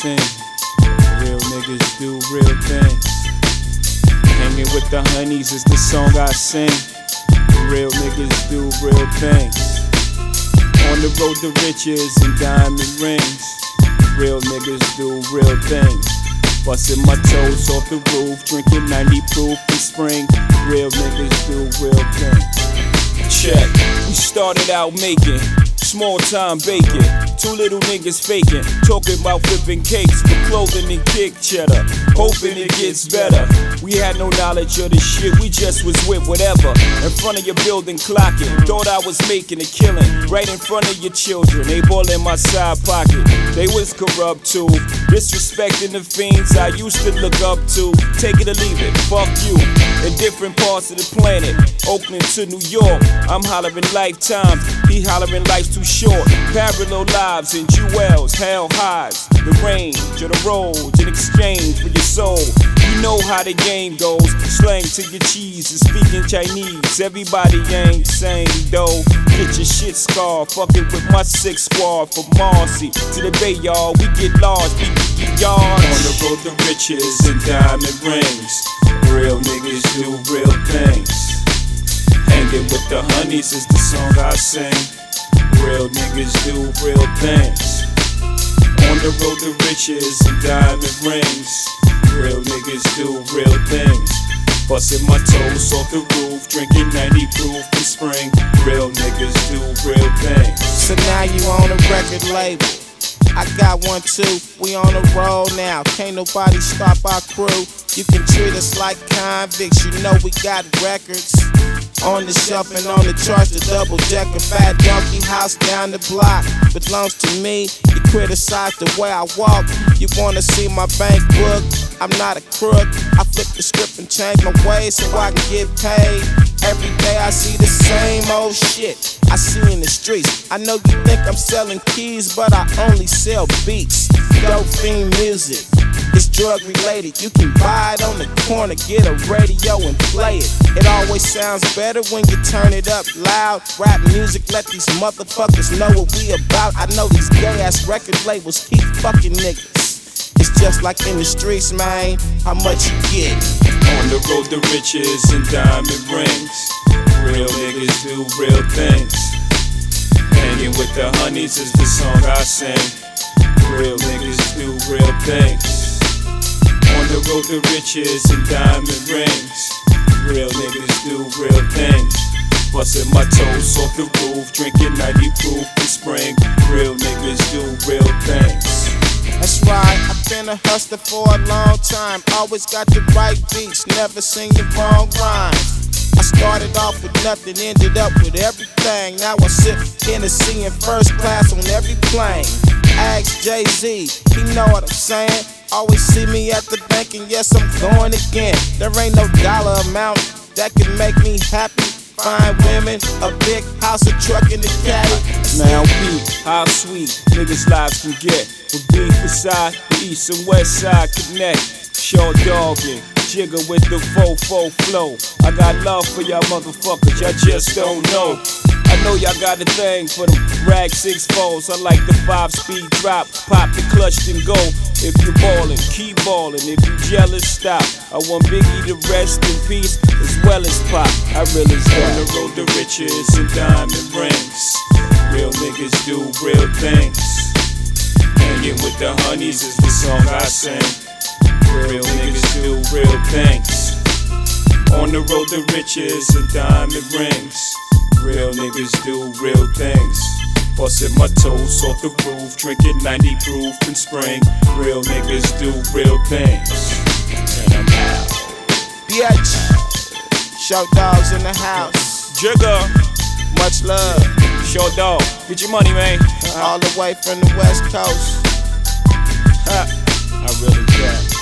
sing. Real niggas do real things. Hanging with the honeys is the song I sing. Real niggas do real things. On the road to riches and diamond rings. Real niggas do real things. Busting my toes off the roof, drinking 90 proof in spring. Real niggas do real things. Check, we started out making small time bacon. Two little niggas faking, talking about flipping cakes for clothing and kick cheddar, hoping it gets better. We had no knowledge of the shit, we just was with whatever. In front of your building clocking, thought I was making a killing. Right in front of your children, they ball in my side pocket. They was corrupt too, disrespecting the fiends I used to look up to. Take it or leave it, fuck you. In different parts of the planet, Oakland to New York, I'm hollering lifetimes, he hollering life's too short. Parallel lives and jewels, hell highs, the range of the roads in exchange for your soul. You know how the game goes, slang to your cheese and speaking Chinese. Everybody ain't same though. Get your shit scarred, fucking with my sick squad. From Marcy to the Bay, y'all, we get large, we get yards. On the road to riches and diamond rings. Real niggas do real things. Hanging with the honeys is the song I sing. Real niggas do real things. On the road to riches and diamond rings. Real niggas do real things. Busting my toes off the roof, drinking 90 proof in spring. Real niggas do real things. So now you on a record label, I got one too. We on the road now, can't nobody stop our crew. You can treat us like convicts, you know we got records. On the shelf and on the charts, the double-decker fat donkey house down the block belongs to me. You criticize the way I walk, you wanna see my bank book. I'm not a crook, I flip the script and change my ways so I can get paid. Every day I see the same old shit I see in the streets. I know you think I'm selling keys, but I only sell beats. Dope fiend music, it's drug related. You can buy it on the corner, get a radio and play it. It always sounds better when you turn it up loud. Rap music, let these motherfuckers know what we about. I know these gay ass record labels keep fucking niggas. It's just like in the streets, man. How much you get? On the road to riches and diamond rings. Real niggas do real things. Hanging with the honeys is the song I sing. Real niggas do real things. On the road to riches and diamond rings. Real niggas do real things. Busting my toes off the roof, drinking 90 proof in spring. Real niggas do real things. That's right, I've been a hustler for a long time. Always got the right beats, never sing the wrong rhymes. I started off with nothing, ended up with everything. Now I sit Tennessee in first class on every plane. Ask Jay-Z, he know what I'm saying. Always see me at the bank and yes, I'm going again. There ain't no dollar amount that can make me happy. Fine women, a big house, a truck, and a caddy. Now peep how sweet niggas' lives can get. From deep inside, the east and west side connect. Short dogging, jigger with the fofo flow. I got love for y'all motherfuckers, y'all just don't know. I know y'all got a thing for them rag 6-4s. I like the 5-speed drop, pop the clutch then go. If you ballin', keep ballin'. If you jealous, stop. I want Biggie to rest in peace as well as Pop. I realize that. On the road to riches and diamond rings. Real niggas do real things. Hanging with the honeys is the song I sing. Real niggas do real things. On the road to riches and diamond rings. Real niggas do real things. Busting my toes off the roof, drinking 90 proof in spring. Real niggas do real things. And I'm out. Bitch, show dogs in the house. Jigger, Much love. show dog, get your money, man. All the way from the West Coast. I really care.